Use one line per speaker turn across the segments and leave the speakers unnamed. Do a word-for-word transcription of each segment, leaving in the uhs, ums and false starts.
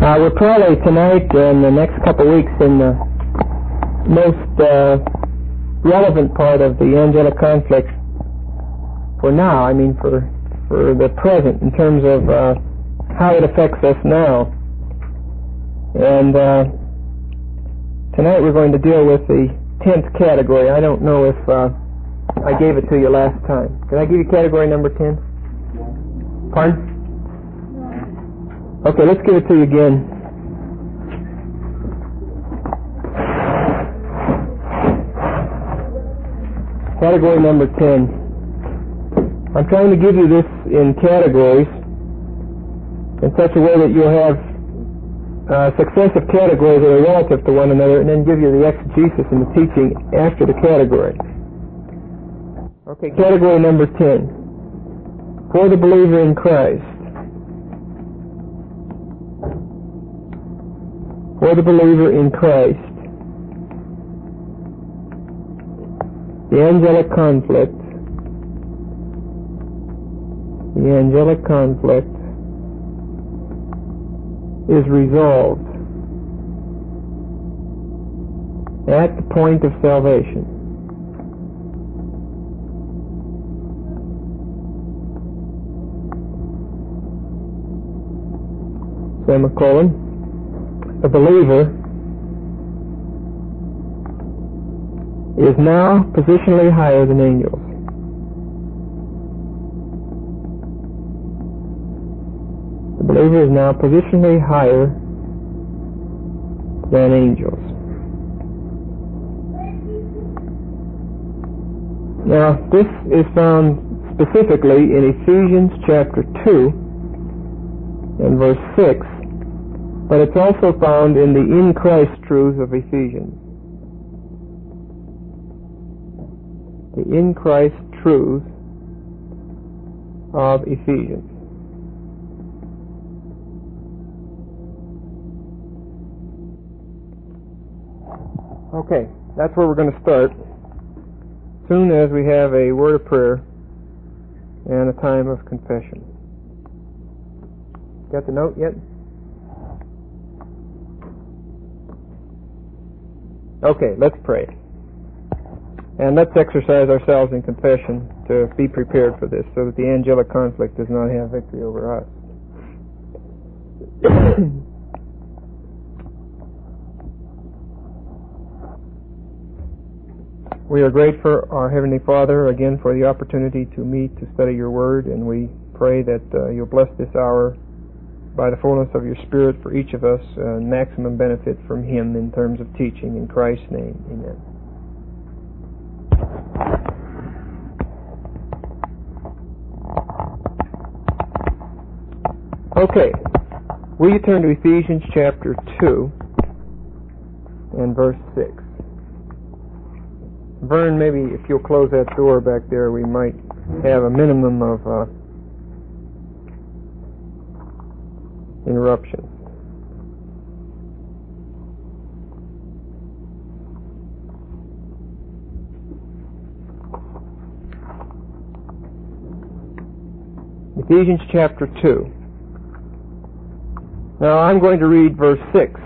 Uh, we're probably tonight and the next couple of weeks in the most uh, relevant part of the angelic conflict for now, I mean for for the present, in terms of uh, how it affects us now. And uh, tonight we're going to deal with the tenth category. I don't know if uh, I gave it to you last time. Did I give you category number ten? Pardon? Okay, let's give it to you again. Category number ten. I'm trying to give you this in categories in such a way that you'll have uh, successive categories that are relative to one another, and then give you the exegesis and the teaching after the category. Okay, category number ten. For the believer in Christ. For the believer in Christ, the angelic conflict, the angelic conflict is resolved at the point of salvation. Semicolon. The believer is now positionally higher than angels. The believer is now positionally higher than angels. Now, this is found specifically in Ephesians chapter two and verse six. But it's also found in the in Christ truths of Ephesians. The in Christ truths of Ephesians. Okay, that's where we're going to start. As soon as we have a word of prayer and a time of confession. Got the note yet? Okay, let's pray. And let's exercise ourselves in confession to be prepared for this, so that the angelic conflict does not have victory over us. We are grateful, our Heavenly Father, again for the opportunity to meet to study your word, and we pray that uh, you'll bless this hour by the fullness of your Spirit for each of us, uh, maximum benefit from Him in terms of teaching. In Christ's name, amen. Okay, will you turn to Ephesians chapter two and verse six? Vern, maybe if you'll close that door back there, we might have a minimum of uh, interruption. Ephesians chapter two. Now I'm going to read verse six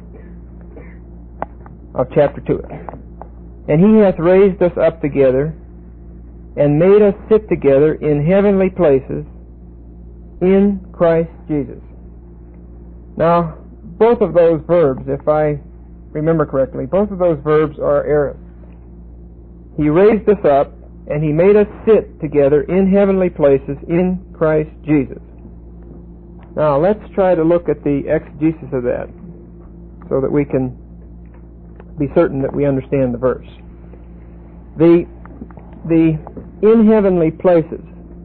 of chapter two. And He hath raised us up together and made us sit together in heavenly places in Christ Jesus. Now, both of those verbs, if I remember correctly, both of those verbs are aorist. He raised us up, and He made us sit together in heavenly places in Christ Jesus. Now, let's try to look at the exegesis of that, so that we can be certain that we understand the verse. The, the in heavenly places.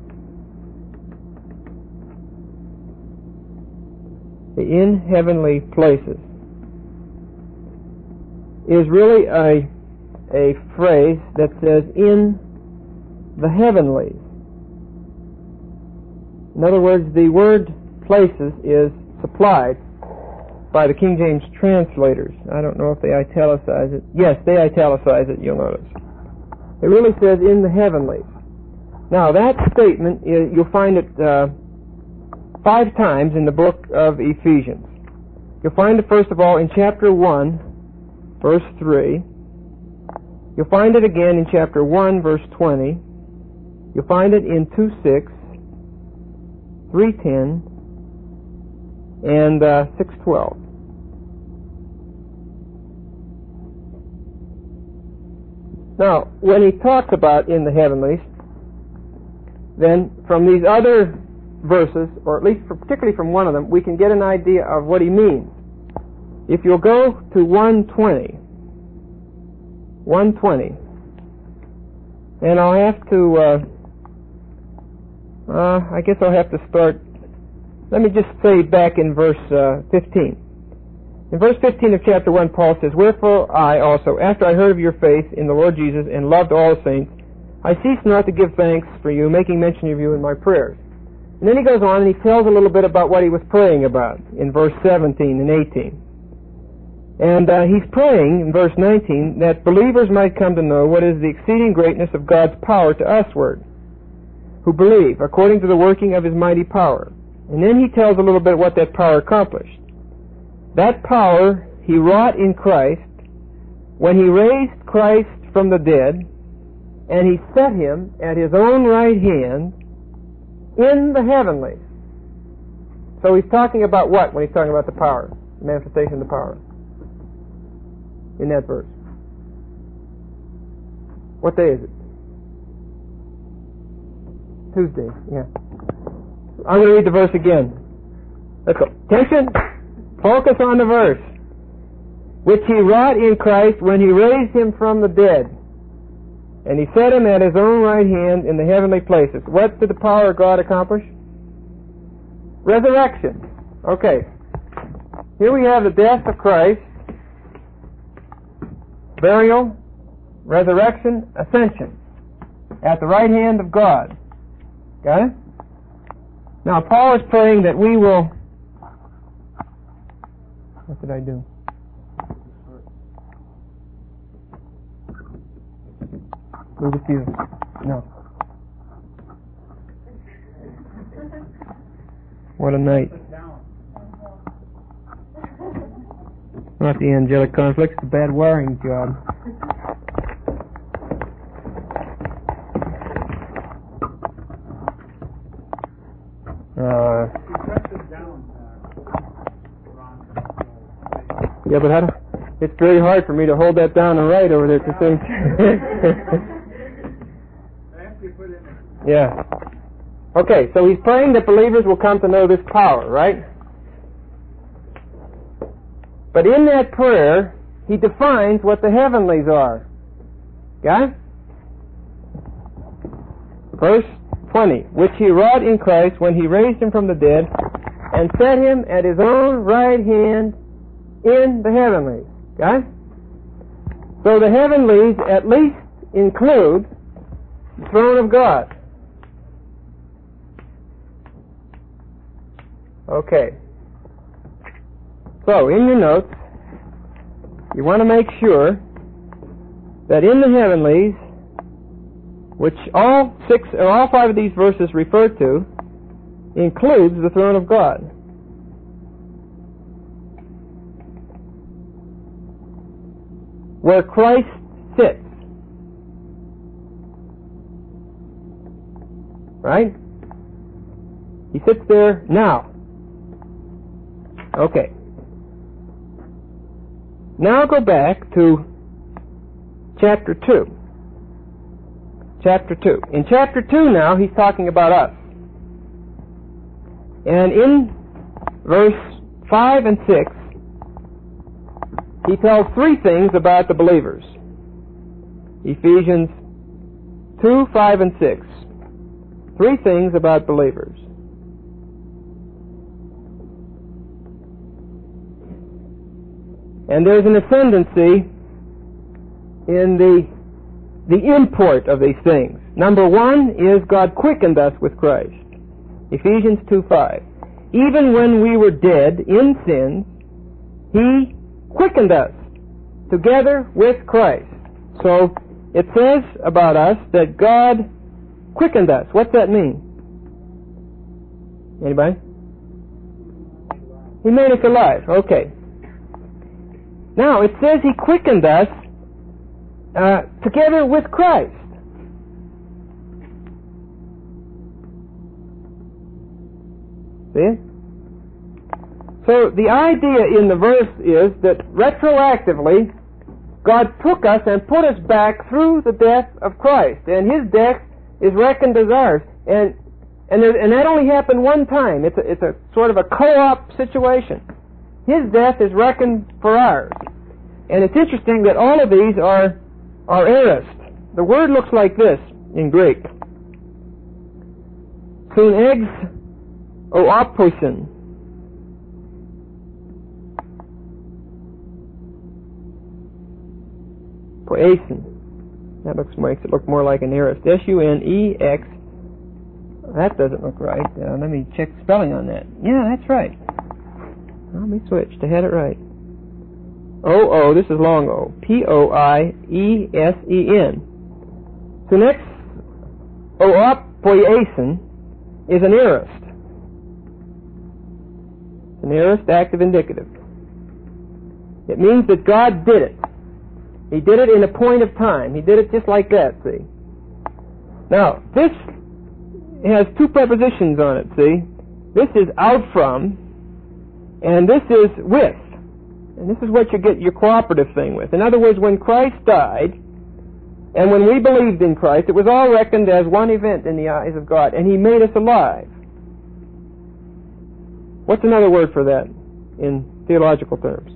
The in heavenly places is really a, a phrase that says in the heavenlies. In other words, the word places is supplied by the King James translators. I don't know if they italicize it. Yes, they italicize it, you'll notice. It really says in the heavenlies. Now, that statement, is, you'll find it uh, five times in the book of Ephesians. You'll find it, first of all, in chapter one, verse three. You'll find it again in chapter one, verse twenty. You'll find it in two six, three ten, and uh, six twelve. Now, when he talks about in the heavenlies, then from these other verses, or at least for, particularly from one of them, we can get an idea of what he means. If you'll go to one twenty, one twenty, and I'll have to, uh, uh, I guess I'll have to start, let me just say back in verse uh, fifteen. In verse fifteen of chapter one, Paul says, "Wherefore I also, after I heard of your faith in the Lord Jesus and loved all the saints, I cease not to give thanks for you, making mention of you in my prayers." And then he goes on and he tells a little bit about what he was praying about in verse seventeen and eighteen. And uh, he's praying in verse nineteen that believers might come to know what is the exceeding greatness of God's power to usward, who believe, according to the working of his mighty power. And then he tells a little bit what that power accomplished. That power he wrought in Christ when he raised Christ from the dead, and he set him at his own right hand in the heavenlies. So he's talking about what when he's talking about the power, the manifestation of the power? In that verse. What day is it? Tuesday, yeah. I'm going to read the verse again. Let's go. Attention! Focus on the verse. Which he wrought in Christ when he raised him from the dead, and he set him at his own right hand in the heavenly places. What did the power of God accomplish? Resurrection. Okay. Here we have the death of Christ, burial, resurrection, ascension, at the right hand of God. Got it? Now, Paul is praying that we will... What did I do? Move the fuse. No. What a night. Not the angelic conflict, it's a bad wiring job. Uh, yeah, but how do, it's very hard for me to hold that down and write over there at the same time. Yeah. Okay, so he's praying that believers will come to know this power, right? But in that prayer, he defines what the heavenlies are. Got it? Verse twenty, which he wrought in Christ when he raised him from the dead and set him at his own right hand in the heavenlies. Got it? So the heavenlies at least include the throne of God. Okay. So, in your notes, you want to make sure that in the heavenlies, which all six or all five of these verses refer to, includes the throne of God. Where Christ sits. Right? He sits there now. Okay. Now go back to chapter two. Chapter two. In chapter two now, he's talking about us. And in verse five and six, he tells three things about the believers. Ephesians two, five, and six. Three things about believers. And there's an ascendancy in the the import of these things. Number one is God quickened us with Christ. Ephesians two five. Even when we were dead in sins, He quickened us together with Christ. So it says about us that God quickened us. What's that mean? Anybody? He made us alive. Okay. Now, it says He quickened us uh, together with Christ. See? So the idea in the verse is that retroactively, God took us and put us back through the death of Christ, and His death is reckoned as ours. And and, there, and that only happened one time. It's a, it's a sort of a co-op situation. His death is reckoned for ours. And it's interesting that all of these are are aorist. The word looks like this in Greek. Sun eggs o opoisin. Poesin. That looks makes it look more like an aorist. S U N E X. That doesn't look right. Uh, let me check spelling on that. Yeah, that's right. Let me switch to had it right. O O. This is long O. P O I E S E N. So next, o opoiesin is an aorist. It's an aorist active indicative. It means that God did it. He did it in a point of time. He did it just like that, see? Now, this has two prepositions on it, see? This is out from, and this is with. And this is what you get your cooperative thing with. In other words, when Christ died, and when we believed in Christ, it was all reckoned as one event in the eyes of God, and He made us alive. What's another word for that in theological terms?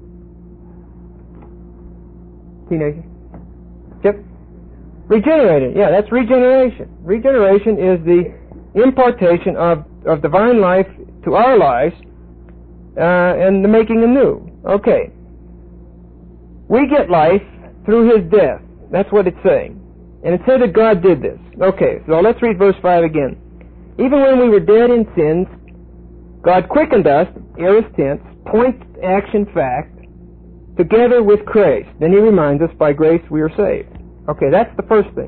Teenager? Yep. Regenerated. Yeah, that's regeneration. Regeneration is the impartation of, of divine life to our lives uh, and the making anew. Okay. We get life through His death. That's what it's saying. And it said that God did this. Okay, so let's read verse five again. Even when we were dead in sins, God quickened us, aorist tense, point, action, fact, together with Christ. Then He reminds us, by grace we are saved. Okay, that's the first thing.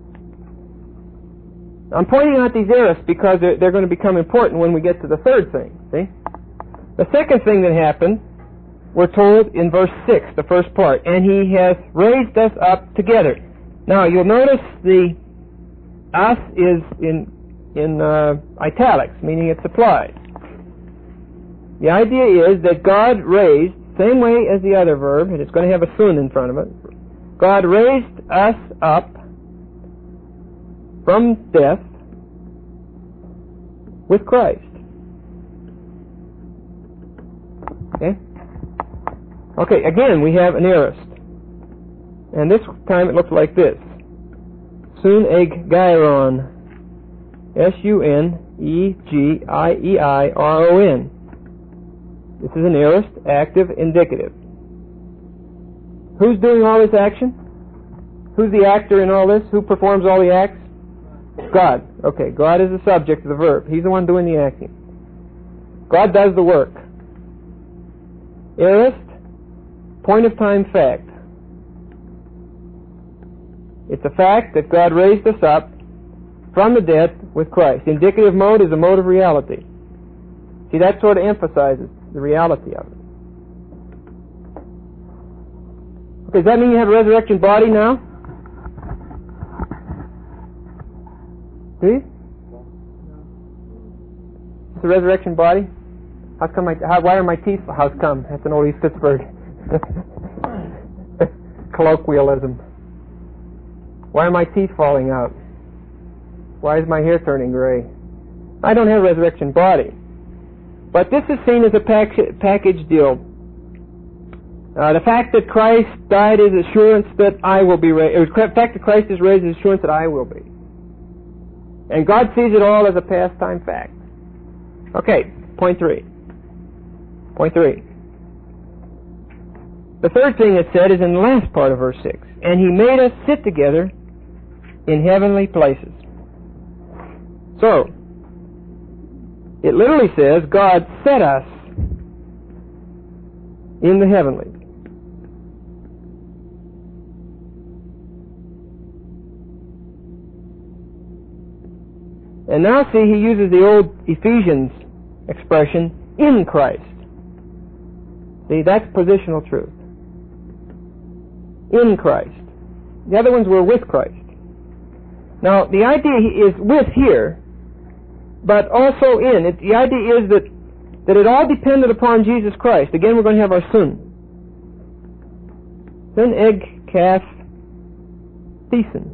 I'm pointing out these aorists because they're, they're going to become important when we get to the third thing. See? The second thing that happened, we're told in verse six, the first part, and He has raised us up together. Now, you'll notice the us is in, in uh, italics, meaning it's applied. The idea is that God raised, same way as the other verb, and it's going to have a sun in front of it. God raised us up from death with Christ. Okay? Okay, again, we have an aorist. And this time it looks like this. Sun eg gairon. S U N E G I E I R O N. This is an aorist, active, indicative. Who's doing all this action? Who's the actor in all this? Who performs all the acts? God. Okay, God is the subject of the verb. He's the one doing the acting. God does the work. Aorist, point of time fact. It's a fact that God raised us up from the dead with Christ. Indicative mode is a mode of reality. See, that sort of emphasizes the reality of it. Okay, does that mean you have a resurrection body now? Do you? It's a resurrection body? How come my, how, why are my teeth, how's come? That's an old East Pittsburgh colloquialism. Why are my teeth falling out? Why is my hair turning gray? I don't have a resurrection body. But this is seen as a pack, package deal. Uh, the fact that Christ died is assurance that I will be raised. The fact that Christ is raised is assurance that I will be. And God sees it all as a past time fact. Okay, point three. Point three. The third thing it said is in the last part of verse six. And He made us sit together in heavenly places. So, it literally says God set us in the heavenlies. And now see, he uses the old Ephesians expression, in Christ. See, that's positional truth. in Christ. The other ones were with Christ. Now, the idea is with here, but also in. It, the idea is that, that it all depended upon Jesus Christ. Again, we're going to have our sun. Sun eg kath thesen.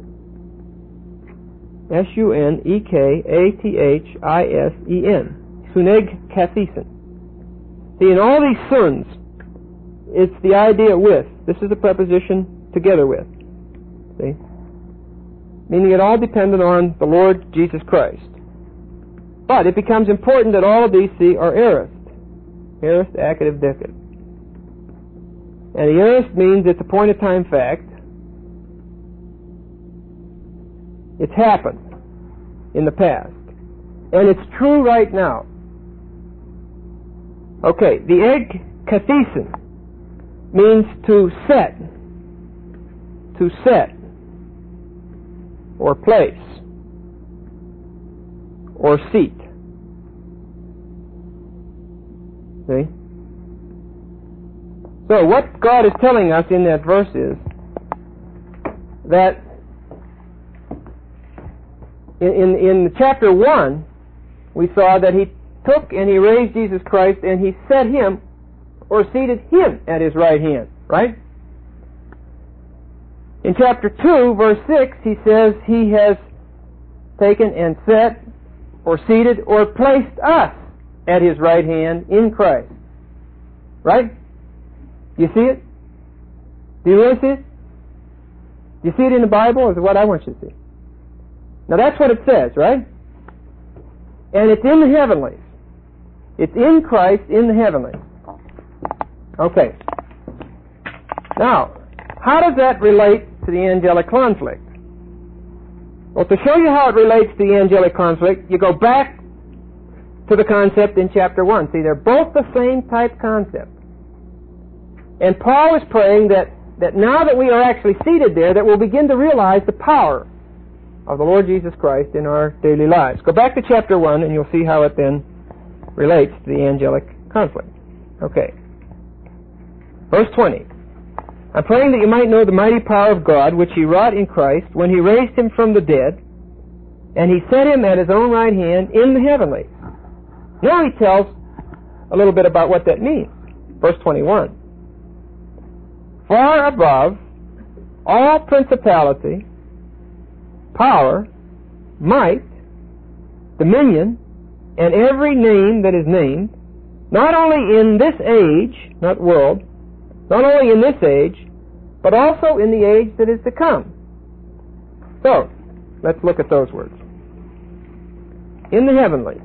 S U N E K A T H I S E N. Suneg kathesen. See, in all these suns, it's the idea with. This is the preposition together with. See? Meaning it all depended on the Lord Jesus Christ. But it becomes important that all of these, see, are aorist. Aorist, accative, dicative. And the aorist means it's a point-of-time fact. It's happened in the past. And it's true right now. Okay, the eg kathesen means to set. To set. Or place. Or seat. See? So what God is telling us in that verse is that in, in, in chapter one, we saw that He took and He raised Jesus Christ and He set Him, or seated Him at His right hand, right? In chapter two, verse six, He says He has taken and set, or seated, or placed us at His right hand in Christ. Right? You see it? Do you really see it? Do you see it in the Bible, or is it what I want you to see? Now that's what it says, right? And it's in the heavenlies. It's in Christ in the heavenlies. Okay. Now, how does that relate to the angelic conflict? Well, to show you how it relates to the angelic conflict, you go back to the concept in chapter one. See, they're both the same type concept. And Paul is praying that, that now that we are actually seated there, that we'll begin to realize the power of the Lord Jesus Christ in our daily lives. Go back to chapter one and you'll see how it then relates to the angelic conflict. Okay. Verse twenty. I'm praying that you might know the mighty power of God, which He wrought in Christ when He raised Him from the dead, and He set Him at His own right hand in the heavenlies. Now He tells a little bit about what that means. Verse twenty-one. Far above all principality, power, might, dominion, and every name that is named, not only in this age, not world, not only in this age, but also in the age that is to come. So, let's look at those words. In the heavenlies.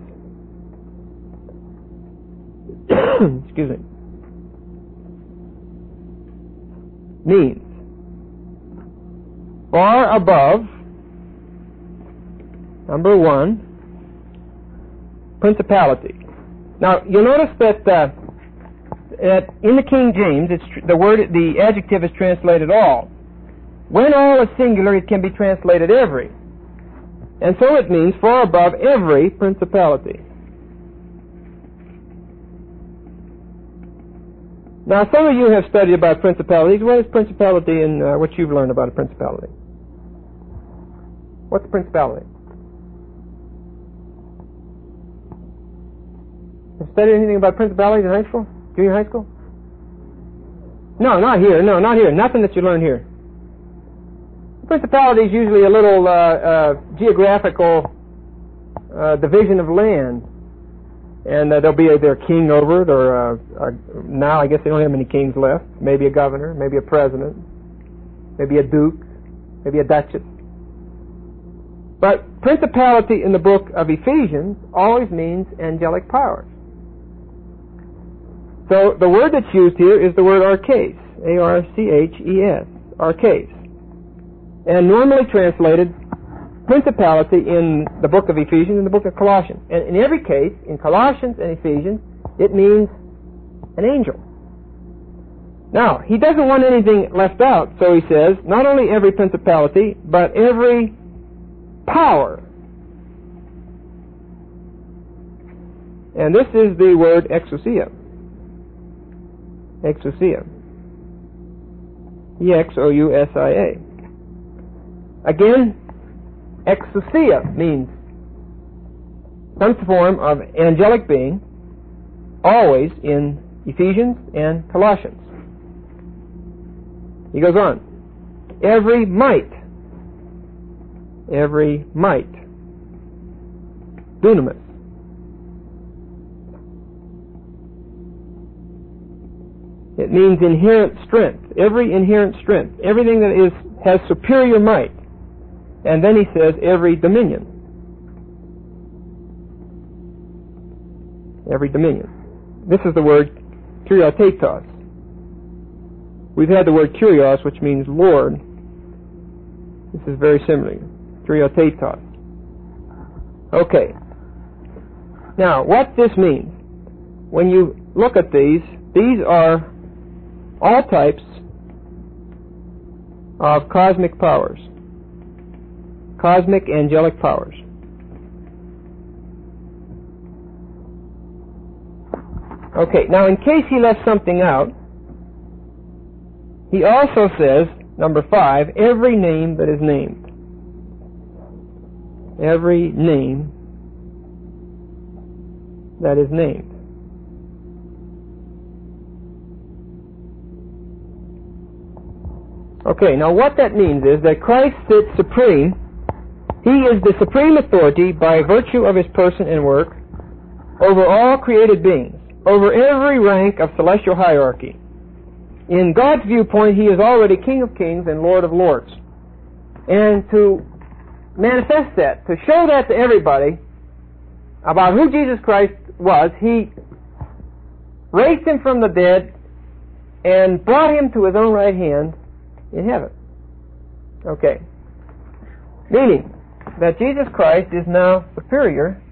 Excuse me. Means far above, number one, principality. Now, you'll notice that uh, That in the King James, it's tr- the word, the adjective is translated all. When all is singular, it can be translated every. And so it means far above every principality. Now, some of you have studied about principalities. What is principality and uh, what you've learned about a principality? What's a principality? Have you studied anything about principalities in high school? Junior high school? No, not here. No, not here. Nothing that you learn here. Principality is usually a little uh, uh, geographical uh, division of land. And uh, there'll be either a king over it, or uh, uh, now I guess they don't have many kings left. Maybe a governor, maybe a president, maybe a duke, maybe a duchess. But principality in the book of Ephesians always means angelic powers. So the word that's used here is the word arches, A R C H E S, arches. And normally translated principality in the book of Ephesians and the book of Colossians. And in every case, in Colossians and Ephesians, it means an angel. Now, he doesn't want anything left out, so he says, not only every principality, but every power. And this is the word exousia. Exousia. E X O U S I A. Again, exousia means some form of angelic being, always in Ephesians and Colossians. He goes on. Every might. Every might. Dunamis. It means inherent strength. Every inherent strength. Everything that is has superior might. And then he says every dominion. Every dominion. This is the word kuriotetos. We've had the word kurios, which means Lord. This is very similar. Kuriotetos. Okay. Now, what this means, when you look at these, these are all types of cosmic powers. Cosmic angelic powers. Okay, now in case he left something out, he also says, number five, every name that is named. Every name that is named. Okay, now what that means is that Christ sits supreme. He is the supreme authority by virtue of his person and work over all created beings, over every rank of celestial hierarchy. In God's viewpoint, he is already King of Kings and Lord of Lords. And to manifest that, to show that to everybody about who Jesus Christ was, he raised him from the dead and brought him to his own right hand in heaven. Okay. Meaning that Jesus Christ is now superior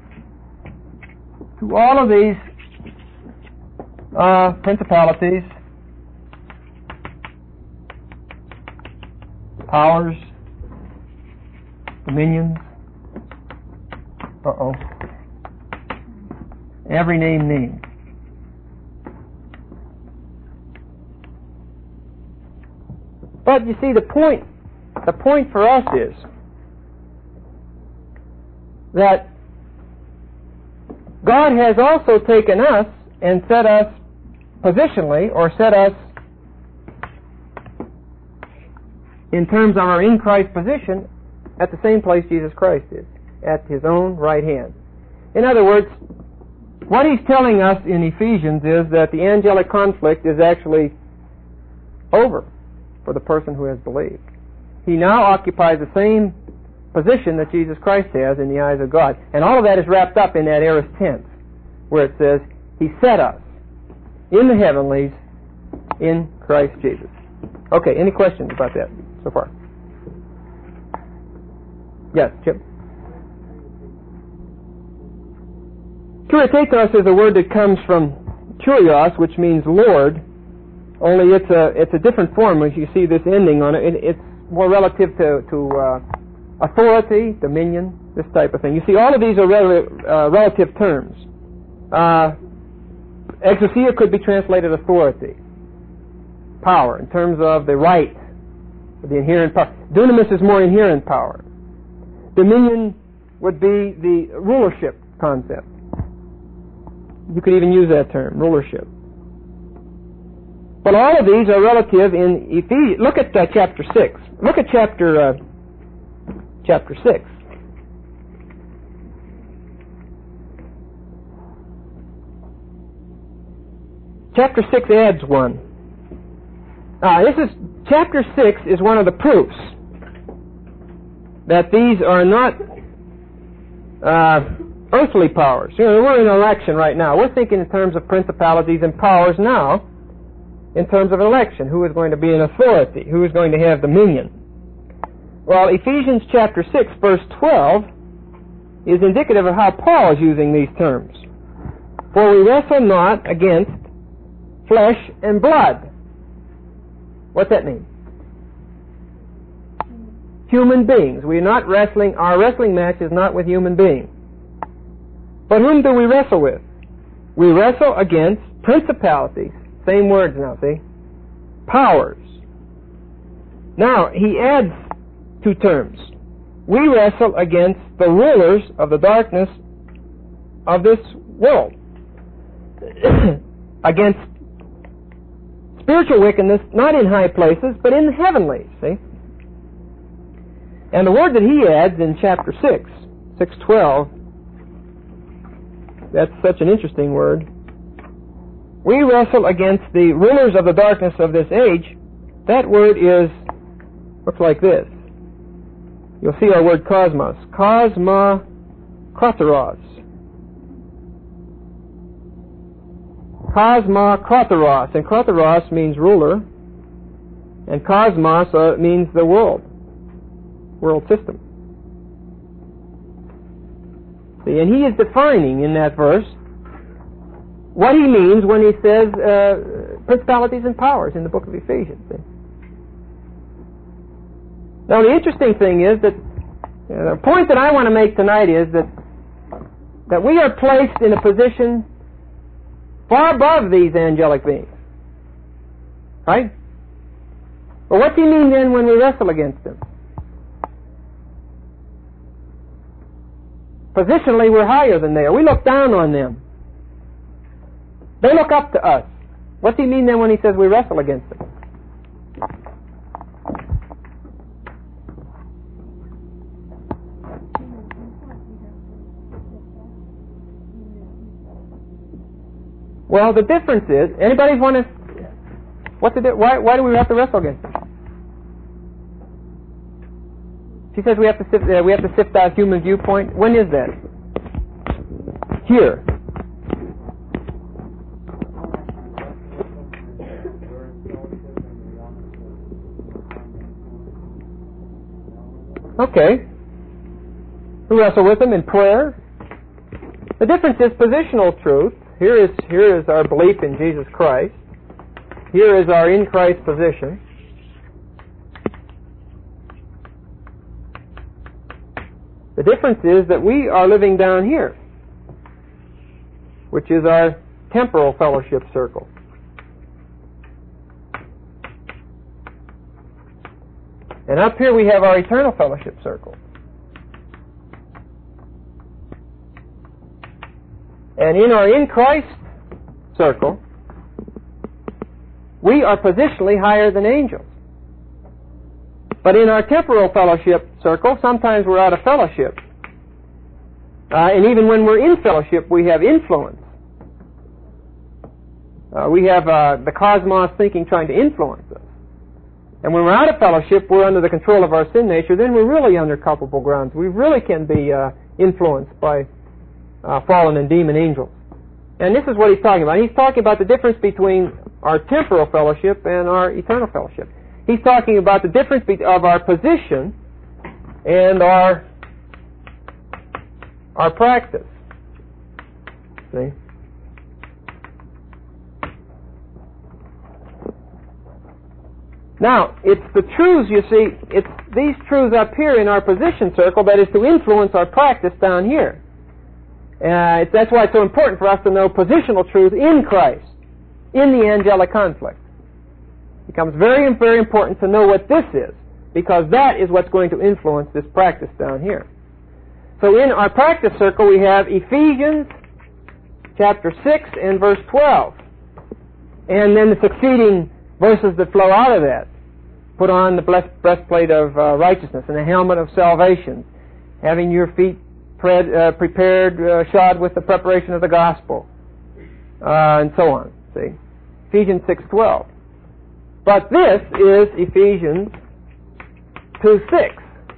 to all of these uh, principalities, powers, dominions. Uh-oh. Every name named. But you see, the point, the point for us is that God has also taken us and set us positionally, or set us in terms of our in Christ position at the same place Jesus Christ is, at his own right hand. In other words, what he's telling us in Ephesians is that the angelic conflict is actually over for the person who has believed. He now occupies the same position that Jesus Christ has in the eyes of God. And all of that is wrapped up in that aorist tense, where it says, he set us in the heavenlies in Christ Jesus. Okay, any questions about that so far? Yes, Chip? Kuriotetos is a word that comes from kurios, which means Lord, only it's a it's a different form. As you see this ending on it, it it's more relative to, to uh, authority, dominion, this type of thing. You see, all of these are rel- uh, relative terms. Uh, exousia could be translated authority, power, in terms of the right, the inherent power. Dunamis is more inherent power. Dominion would be the rulership concept. You could even use that term, rulership. But all of these are relative in Ephesians. Look at uh, chapter six. Look at chapter uh, chapter six. Chapter six adds one. Uh, this is chapter six is one of the proofs that these are not uh, earthly powers. You know, we're in election right now. We're thinking in terms of principalities and powers now, in terms of election. Who is going to be an authority? Who is going to have dominion? Well, Ephesians chapter six, verse twelve is indicative of how Paul is using these terms. For we wrestle not against flesh and blood. What's that mean? Human beings. We are not wrestling, our wrestling match is not with human beings. But whom do we wrestle with? We wrestle against principalities. Same words now, see? Powers. Now, he adds two terms. We wrestle against the rulers of the darkness of this world. Against spiritual wickedness, not in high places, but in the heavenlies, see? And the word that he adds in chapter six, six twelve, that's such an interesting word. We wrestle against the rulers of the darkness of this age. That word is, looks like this. You'll see our word cosmos. Cosma kroteros. Cosma kroteros. And kroteros means ruler. And cosmos uh, means the world. World system. See, and he is defining in that verse what he means when he says uh, principalities and powers in the book of Ephesians. See? Now, the interesting thing is that uh, the point that I want to make tonight is that that we are placed in a position far above these angelic beings. Right? But what do you mean then when we wrestle against them? Positionally, we're higher than they are. We look down on them. They look up to us. What do you mean then when he says we wrestle against them? Well, the difference is, anybody want to, what's the, why, why do we have to wrestle against them? She says we have to sift, uh, we have to sift out human viewpoint. When is that? Here. Okay. We wrestle with them in prayer. The difference is positional truth. Here is here is our belief in Jesus Christ. Here is our in Christ position. The difference is that we are living down here, which is our temporal fellowship circle. And up here we have our eternal fellowship circle. And in our in Christ circle, we are positionally higher than angels. But in our temporal fellowship circle, sometimes we're out of fellowship. Uh, and even when we're in fellowship, we have influence. Uh, we have uh, the cosmos thinking trying to influence us. And when we're out of fellowship, we're under the control of our sin nature, then we're really under culpable grounds. We really can be uh, influenced by uh, fallen and demon angels. And this is what he's talking about. He's talking about the difference between our temporal fellowship and our eternal fellowship. He's talking about the difference of our position and our our practice. See? Now, it's the truths, you see, it's these truths up here in our position circle that is to influence our practice down here. Uh, it's, that's why it's so important for us to know positional truth in Christ, in the angelic conflict. It becomes very, very important to know what this is, because that is what's going to influence this practice down here. So in our practice circle we have Ephesians chapter six and verse twelve. And then the succeeding verses that flow out of that. Put on the breastplate of uh, righteousness and the helmet of salvation, having your feet pred, uh, prepared, uh, shod with the preparation of the gospel, uh, and so on. See, Ephesians six twelve. But this is Ephesians two six.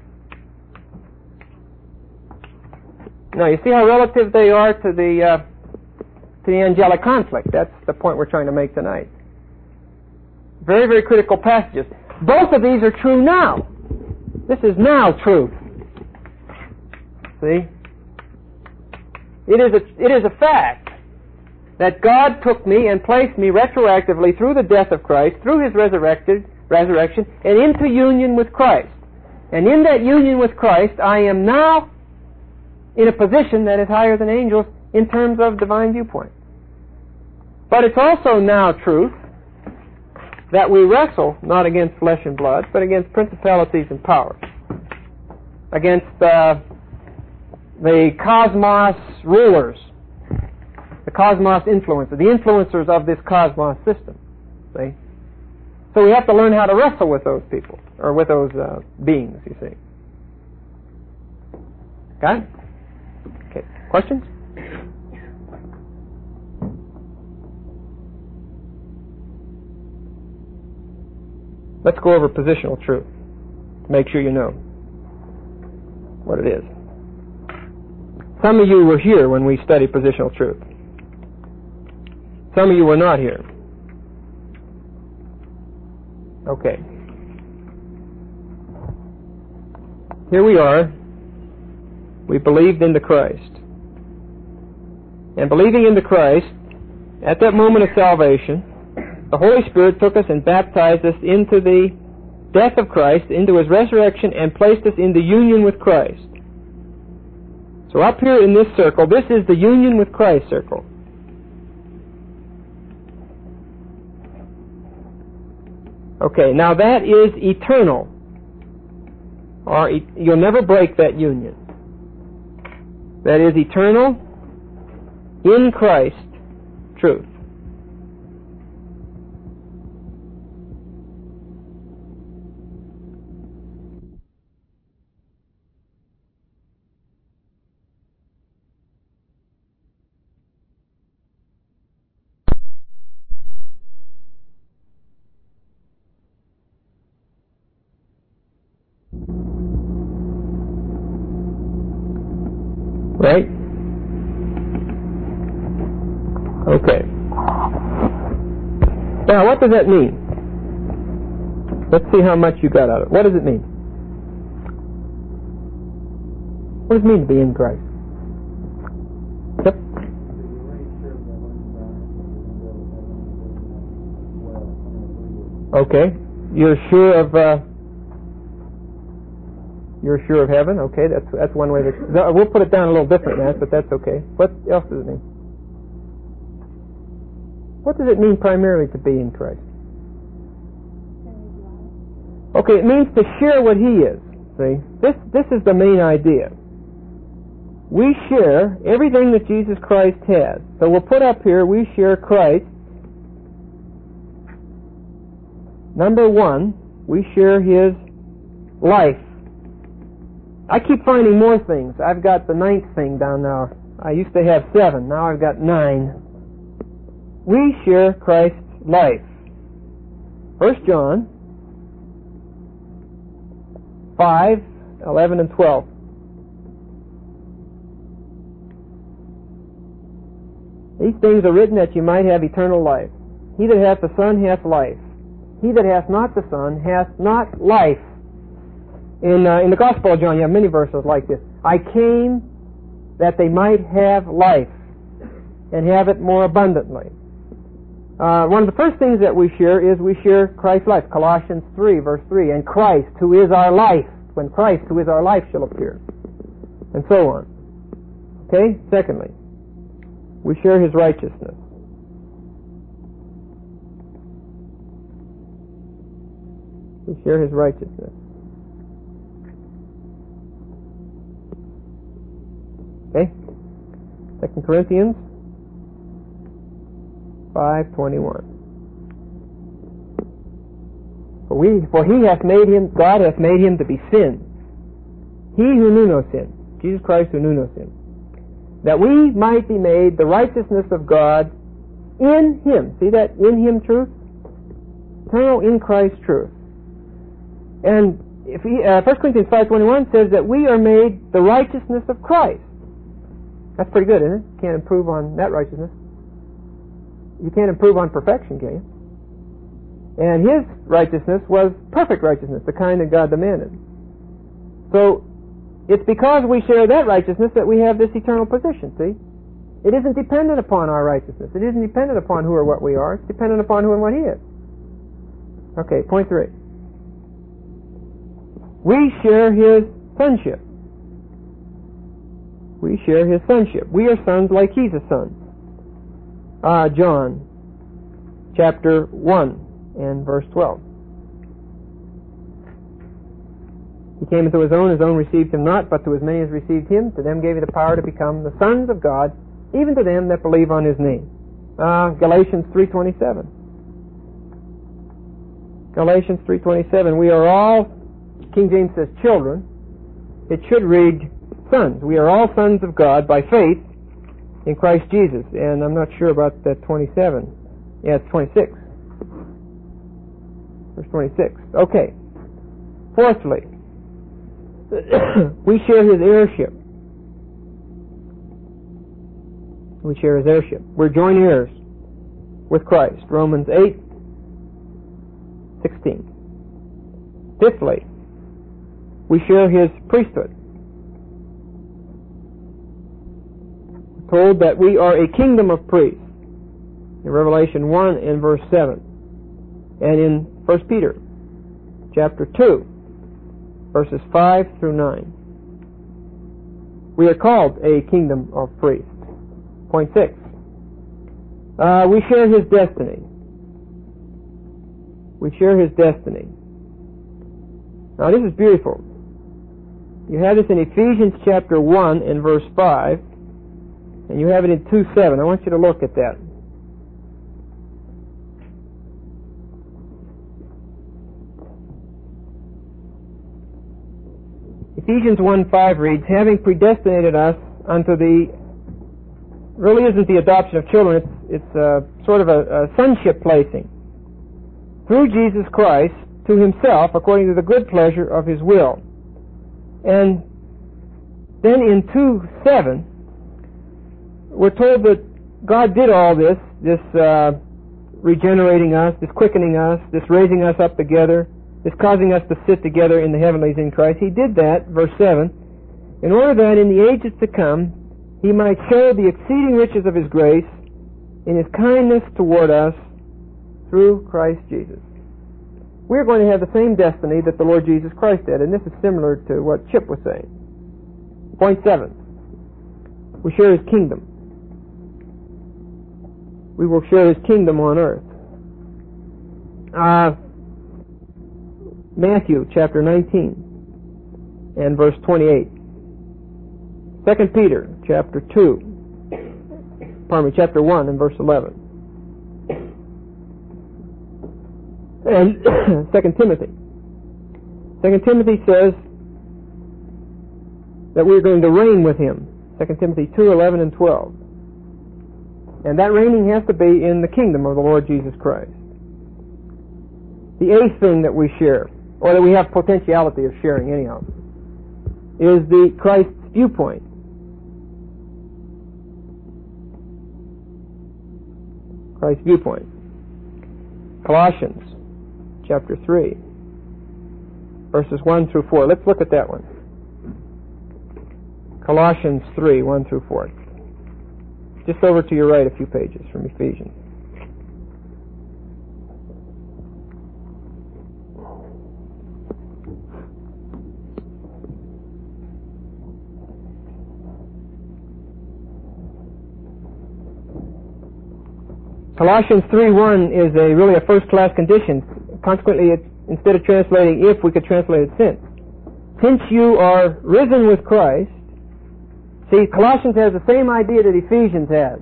Now you see how relative they are to the uh, to the angelic conflict. That's the point we're trying to make tonight. Very, very critical passages. Both of these are true now. This is now truth. See? It is a, it is a fact that God took me and placed me retroactively through the death of Christ, through His resurrected resurrection, and into union with Christ. And in that union with Christ, I am now in a position that is higher than angels in terms of divine viewpoint. But it's also now truth that we wrestle not against flesh and blood, but against principalities and powers, against uh, the cosmos rulers, the cosmos influencers, the influencers of this cosmos system. See? So we have to learn how to wrestle with those people, or with those uh, beings, you see. Got it? Okay. Questions? Let's go over positional truth to make sure you know what it is. Some of you were here when we studied positional truth. Some of you were not here. Okay. Here we are. We believed into Christ. And believing into Christ, at that moment of salvation, the Holy Spirit took us and baptized us into the death of Christ, into His resurrection, and placed us in the union with Christ. So up here in this circle, this is the union with Christ circle. Okay, now that is eternal. Or e- you'll never break that union. That is eternal, in Christ, truth. Right? Okay. Now, what does that mean? Let's see how much you got out of it. What does it mean? What does it mean to be in Christ? Yep. Okay. You're sure of... Uh, You're sure of heaven? Okay, that's that's one way to... We'll put it down a little different than that, but that's okay. What else does it mean? What does it mean primarily to be in Christ? Okay, it means to share what He is. See? This, this is the main idea. We share everything that Jesus Christ has. So we'll put up here, we share Christ. Number one, we share His life. I keep finding more things. I've got the ninth thing down now. I used to have seven. Now I've got nine. We share Christ's life. First John five, eleven, and twelve. These things are written that you might have eternal life. He that hath the Son hath life. He that hath not the Son hath not life. In, uh, in the Gospel of John, you have many verses like this. I came that they might have life and have it more abundantly. Uh, one of the first things that we share is we share Christ's life. Colossians three, verse three. And Christ, who is our life, when Christ, who is our life, shall appear. And so on. Okay? Secondly, we share His righteousness. We share His righteousness. Okay? Second Corinthians five twenty-one. For we for he hath made him God hath made him to be sin. He who knew no sin, Jesus Christ who knew no sin, that we might be made the righteousness of God in Him. See that? In Him truth? Eternal in Christ truth. And if he, uh, First Corinthians five twenty-one says that we are made the righteousness of Christ. That's pretty good, isn't it? You can't improve on that righteousness. You can't improve on perfection, can you? And His righteousness was perfect righteousness, the kind that God demanded. So, it's because we share that righteousness that we have this eternal position, see? It isn't dependent upon our righteousness. It isn't dependent upon who or what we are. It's dependent upon who and what He is. Okay, point three. We share His sonship. We share His sonship. We are sons like He's a son. Uh, John chapter one and verse twelve. He came into his own, his own received him not, but to as many as received him, to them gave he the power to become the sons of God, even to them that believe on his name. Uh, Galatians three twenty-seven. Galatians three twenty-seven. We are all, King James says children. It should read sons. We are all sons of God by faith in Christ Jesus. And I'm not sure about that twenty-seven. Yeah, it's twenty-six. Verse twenty-six. Okay. Fourthly, we share his heirship. We share his heirship. We're joint heirs with Christ. Romans eight sixteen. Fifthly, we share his priesthood. We're told that we are a kingdom of priests in Revelation one and verse seven, and in First Peter chapter two verses five through nine. We are called a kingdom of priests. Point six. Uh, we share his destiny. We share his destiny. Now this is beautiful. You have this in Ephesians chapter one and verse five, and you have it in two seven. I want you to look at that. Ephesians one five reads, having predestinated us unto the, really isn't the adoption of children, it's, it's a, sort of a, a sonship placing, through Jesus Christ to himself according to the good pleasure of his will. And then in two seven, we're told that God did all this, this uh, regenerating us, this quickening us, this raising us up together, this causing us to sit together in the heavenlies in Christ. He did that, verse seven, in order that in the ages to come he might show the exceeding riches of his grace in his kindness toward us through Christ Jesus. We're going to have the same destiny that the Lord Jesus Christ had, and this is similar to what Chip was saying. Point seven. We share his kingdom. We will share his kingdom on earth. Uh, Matthew chapter nineteen and verse twenty-eight. Second Peter chapter two, pardon me, chapter one and verse eleven. And Second Timothy. Second Timothy says that we're going to reign with him. Second Timothy two eleven and twelve. And that reigning has to be in the kingdom of the Lord Jesus Christ. The eighth thing that we share, or that we have potentiality of sharing anyhow, is the Christ's viewpoint. Christ's viewpoint. Colossians chapter three, verses one through four. Let's look at that one. Colossians three, one through four. Just over to your right a few pages from Ephesians. Colossians three one is a really a first-class condition. Consequently, it, instead of translating if, we could translate it since. Since you are risen with Christ. See, Colossians has the same idea that Ephesians has.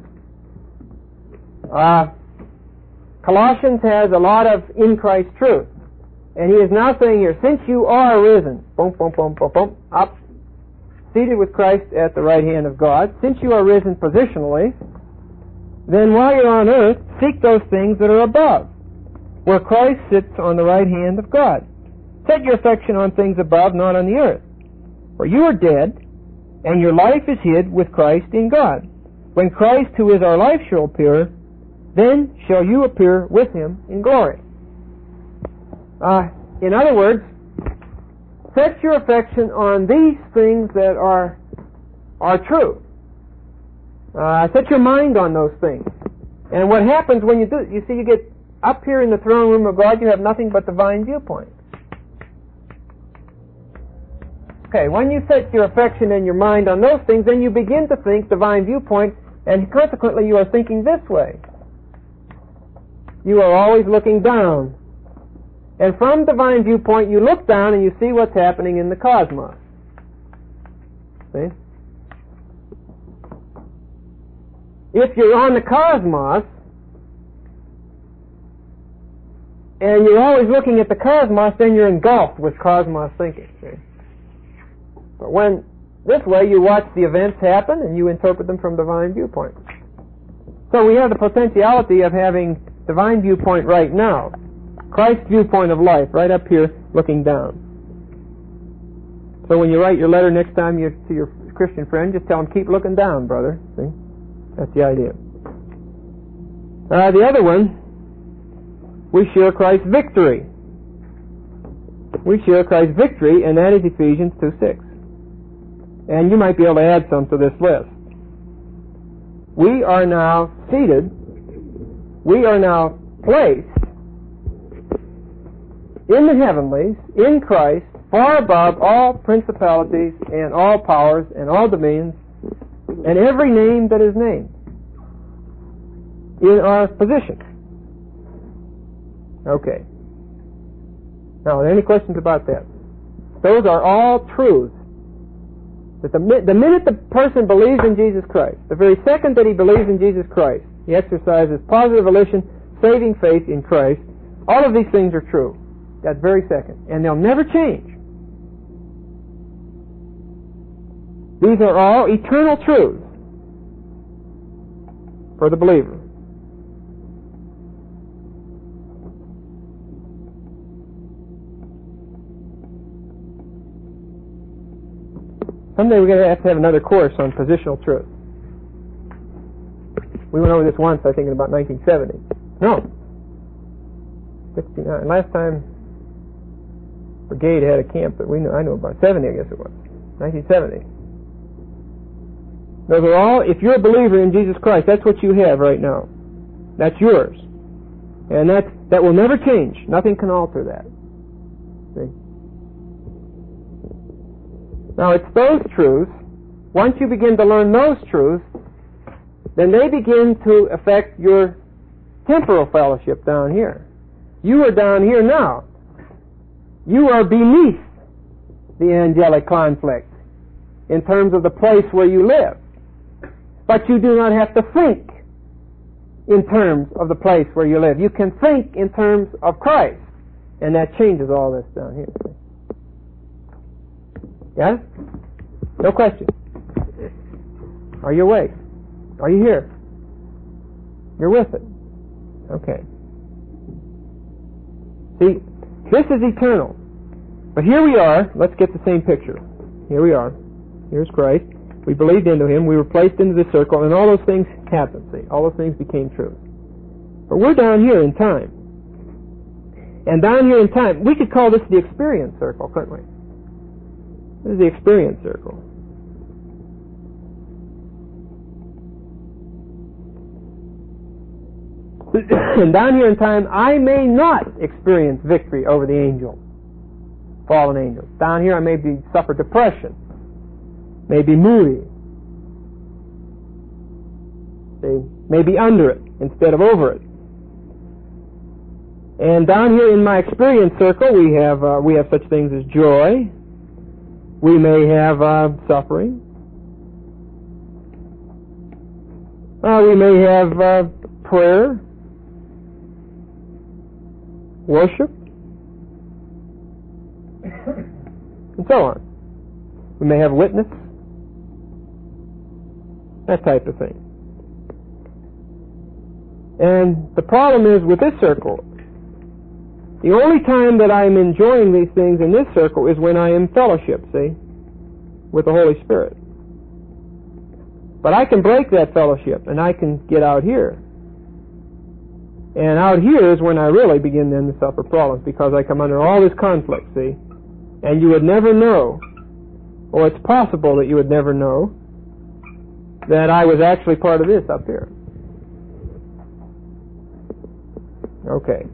Uh, Colossians has a lot of in Christ truth. And he is now saying here, since you are risen, boom, boom, boom, boom, boom, up, seated with Christ at the right hand of God, since you are risen positionally, then while you're on earth, seek those things that are above, where Christ sits on the right hand of God. Set your affection on things above, not on the earth. For you are dead, and your life is hid with Christ in God. When Christ, who is our life, shall appear, then shall you appear with him in glory. Uh, in other words, set your affection on these things that are, are true. Uh, set your mind on those things. And what happens when you do, you see, you get up here in the throne room of God, you have nothing but divine viewpoint. Okay, when you set your affection and your mind on those things, then you begin to think divine viewpoint, and consequently you are thinking this way. You are always looking down And from divine viewpoint, you look down and you see what's happening in the cosmos. See? If you're on the cosmos, and you're always looking at the cosmos, then you're engulfed with cosmos thinking. See? But when, this way, you watch the events happen and you interpret them from divine viewpoint. So we have the potentiality of having divine viewpoint right now. Christ's viewpoint of life, right up here, looking down. So when you write your letter next time you to your Christian friend, just tell him, keep looking down, brother. See? That's the idea. Uh, the other one, we share Christ's victory. We share Christ's victory, and that is Ephesians two six. And you might be able to add some to this list. We are now seated, we are now placed in the heavenlies, in Christ, far above all principalities and all powers and all dominions and every name that is named in our position. Okay. Now, are there any questions about that? Those are all truths. That the, the minute the person believes in Jesus Christ, the very second that he believes in Jesus Christ, he exercises positive volition, saving faith in Christ. All of these things are true. That very second. And they'll never change. These are all eternal truths for the believer. Someday we're going to have to have another course on positional truth. We went over this once, I think, in about nineteen seventy. No. sixty-nine. Last time Brigade had a camp that we knew, I knew about. seventy, I guess it was. nineteen seventy. Those are all, if you're a believer in Jesus Christ, that's what you have right now. That's yours. And that's, that will never change. Nothing can alter that. See? Now, it's those truths, once you begin to learn those truths, then they begin to affect your temporal fellowship down here. You are down here now. You are beneath the angelic conflict in terms of the place where you live. But you do not have to think in terms of the place where you live. You can think in terms of Christ. And that changes all this down here. Yes? No question. Are you awake? Are you here? You're with it. Okay. See, this is eternal. But here we are. Let's get the same picture. Here we are. Here's Christ. We believed into Him. We were placed into this circle, and all those things happened. See, all those things became true. But we're down here in time. And down here in time, we could call this the experience circle, couldn't we? This is the experience circle. And down here in time, I may not experience victory over the angel, fallen angels. Down here, I may be suffer depression, may be moody, see, may be under it instead of over it. And down here in my experience circle, we have uh, we have such things as joy. We may have uh, suffering. Uh, we may have uh, prayer, worship, and so on. We may have witness, that type of thing. And the problem is with this circle, the only time that I'm enjoying these things in this circle is when I am fellowship, see, with the Holy Spirit. But I can break that fellowship, and I can get out here. And out here is when I really begin then to suffer problems, because I come under all this conflict, see. And you would never know, or it's possible that you would never know, that I was actually part of this up here. Okay.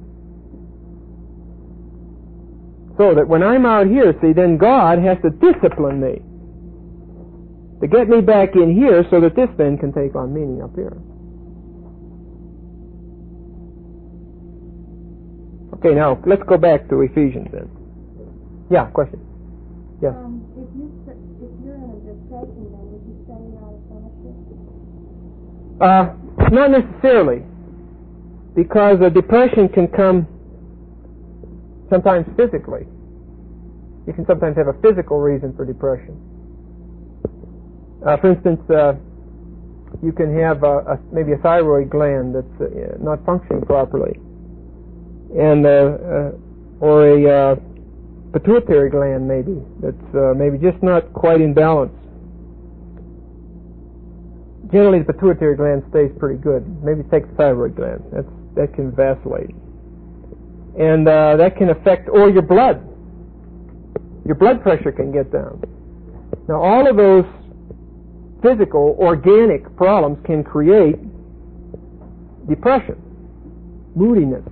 So that when I'm out here, see, then God has to discipline me to get me back in here so that this then can take on meaning up here. Okay, now let's go back to Ephesians then. Yeah, question. Yeah.
Um, if you if you're in a depression, then would you say you're out of fellowship?
Uh, not necessarily, because a depression can come sometimes physically. You can sometimes have a physical reason for depression. Uh, for instance, uh, you can have a, a, maybe a thyroid gland that's uh, not functioning properly, and uh, uh, or a uh, pituitary gland maybe that's uh, maybe just not quite in balance. Generally, the pituitary gland stays pretty good. Maybe take the thyroid gland. That's, that can vacillate. And uh, that can affect, or your blood. Your blood pressure can get down. Now, all of those physical, organic problems can create depression, moodiness.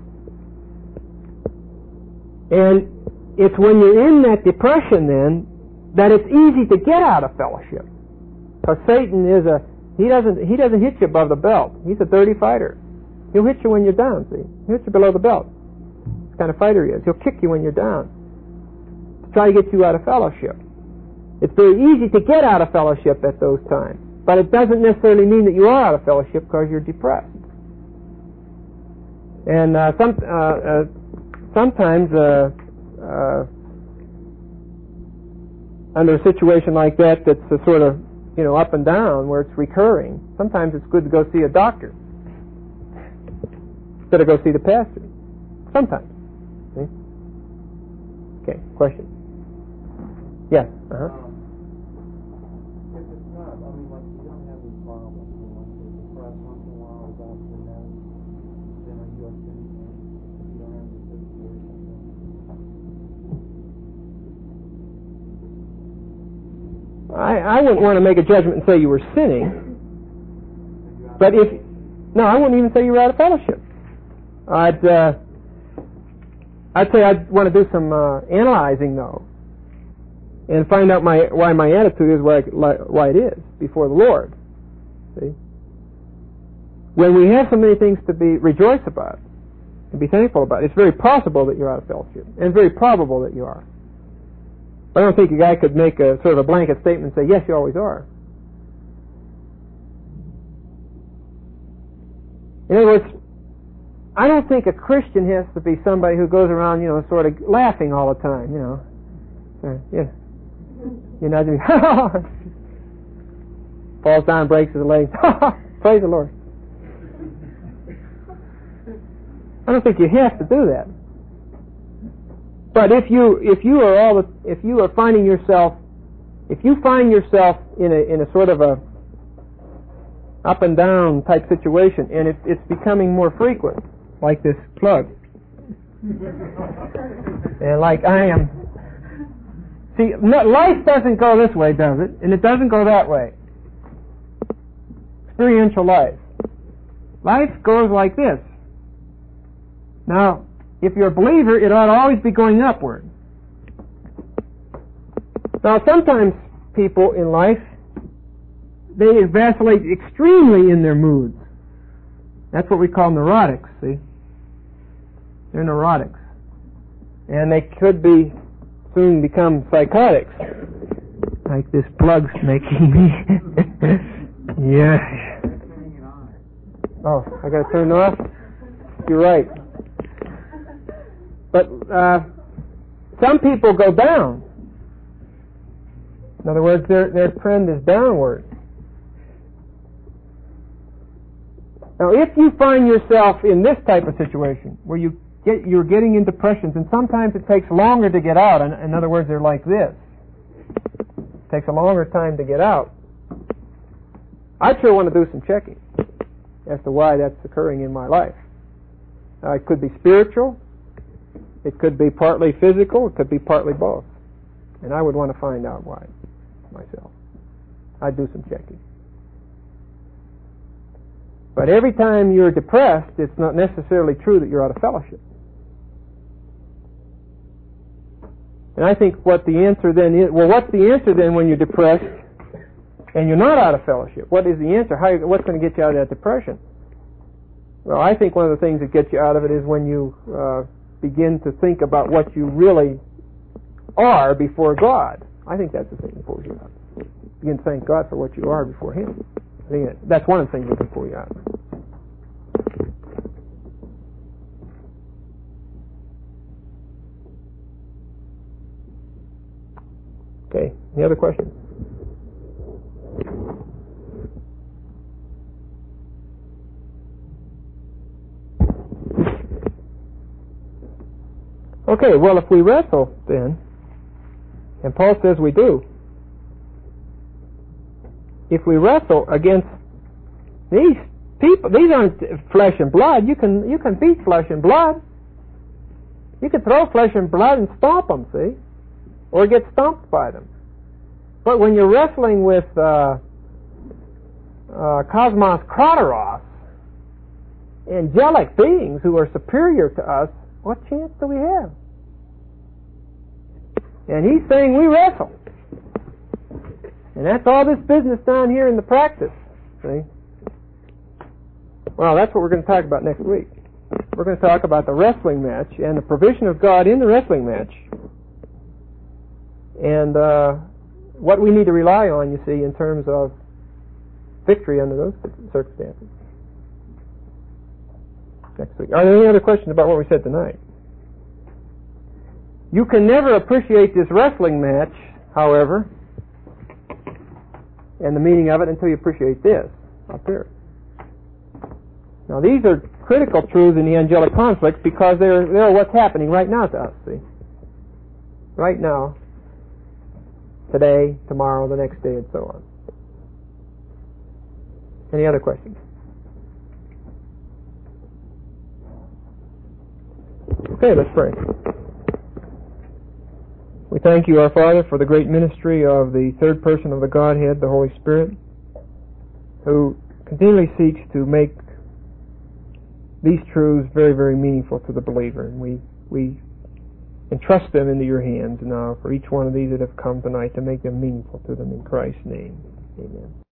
And it's when you're in that depression then that it's easy to get out of fellowship. Because Satan is a He doesn't he doesn't hit you above the belt. He's a dirty fighter. He'll hit you when you're down, see? He'll hit you below the belt. That's the kind of fighter he is. He'll kick you when you're down to try to get you out of fellowship. It's very easy to get out of fellowship at those times. But it doesn't necessarily mean that you are out of fellowship because you're depressed. And uh, some, uh, uh, sometimes uh, uh, under a situation like that that's a sort of you know, up and down, where it's recurring, sometimes it's good to go see a doctor instead of go see the pastor. Sometimes. See? Okay, question. Yes. Uh-huh.
Um, if it's not, I mean, like, you don't have any problems, you know, like you're depressed once in a while, the doctor knows, then are you a sinner? You don't have any situation.
I, I wouldn't want to make a judgment and say you were sinning, but if no, I wouldn't even say you were out of fellowship. I'd uh, I'd say I'd want to do some uh, analyzing though, and find out my why my attitude is why why it is before the Lord. See, when we have so many things to be rejoice about and be thankful about, it's very possible that you're out of fellowship, and very probable that you are. I don't think a guy could make a sort of a blanket statement and say, yes, you always are. In other words, I don't think a Christian has to be somebody who goes around, you know, sort of laughing all the time, you know. Uh, yeah. You know, falls down, breaks his legs. Praise the Lord. I don't think you have to do that. But if you if you are all the, if you are finding yourself if you find yourself in a in a sort of a up and down type situation, and it, it's becoming more frequent, like this plug, and like I am. See, no, life doesn't go this way, does it? And it doesn't go that way. Experiential life. Life goes like this. Now, if you're a believer, it ought to always be going upward. Now, sometimes people in life, they vacillate extremely in their moods. That's what we call neurotics, see? They're neurotics. And they could be, soon become psychotics. Like this plug's making me. Yeah. Oh, I gotta turn it off? You're right. But uh, some people go down. In other words, their their trend is downward. Now, if you find yourself in this type of situation where you get you're getting in depressions, and sometimes it takes longer to get out. In, in other words, they're like this. It takes a longer time to get out. I sure want to do some checking as to why that's occurring in my life. Uh, it could be spiritual. It could be partly physical. It could be partly both. And I would want to find out why myself. I'd do some checking. But every time you're depressed, it's not necessarily true that you're out of fellowship. And I think what the answer then is, well, what's the answer then when you're depressed and you're not out of fellowship? What is the answer? How, what's going to get you out of that depression? Well, I think one of the things that gets you out of it is when you uh, begin to think about what you really are before God. I think that's the thing that pulls you out. Begin to thank God for what you are before Him. I think that's one of the things that can pull you out. Okay, any other questions? Okay, well, if we wrestle, then, and Paul says we do, if we wrestle against these people, these aren't flesh and blood. You can you can beat flesh and blood. You can throw flesh and blood and stomp them, see, or get stomped by them. But when you're wrestling with uh, uh, Cosmos Krateros, angelic beings who are superior to us, what chance do we have? And he's saying we wrestle. And that's all this business down here in the practice. See? Well, that's what we're going to talk about next week. We're going to talk about the wrestling match and the provision of God in the wrestling match. And uh, what we need to rely on, you see, in terms of victory under those circumstances. Next week. Are there any other questions about what we said tonight? You can never appreciate this wrestling match, however, and the meaning of it until you appreciate this up here. Now, these are critical truths in the angelic conflict because they're they're what's happening right now to us. See, right now, today, tomorrow, the next day, and so on. Any other questions? Okay, let's pray. We thank you, our Father, for the great ministry of the third person of the Godhead, the Holy Spirit, who continually seeks to make these truths very, very meaningful to the believer. And we, we entrust them into your hands now for each one of these that have come tonight to make them meaningful to them in Christ's name. Amen.